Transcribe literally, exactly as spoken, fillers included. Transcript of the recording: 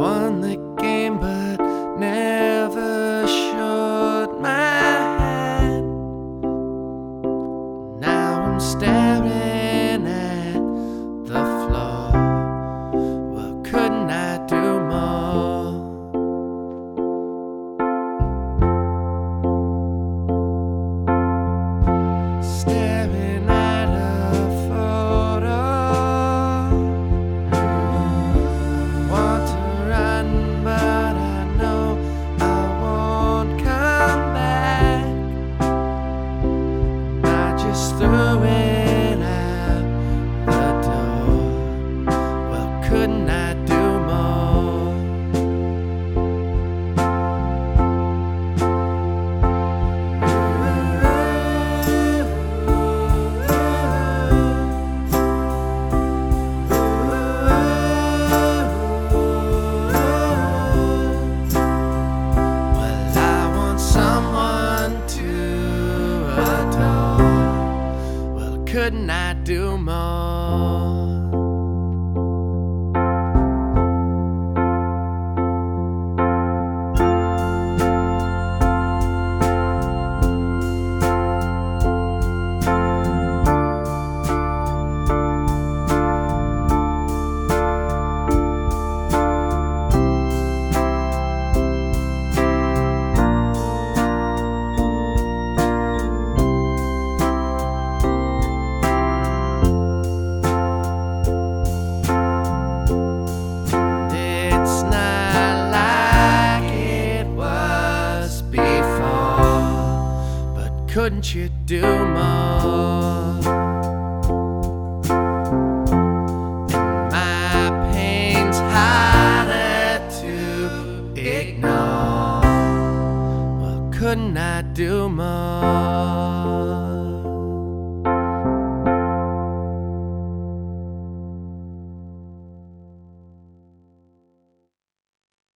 won the game but never showed my hand. Now I'm staring at the floor. Well, couldn't I do more? Staring at a photo. I want to run, but I know I won't come back. I just threw it out the door. Well, couldn't I do more? Well, I want someone to adore. Well, couldn't I do more? It's not like it was before, but couldn't you do more? And my pain's harder to ignore. Well, couldn't I do more?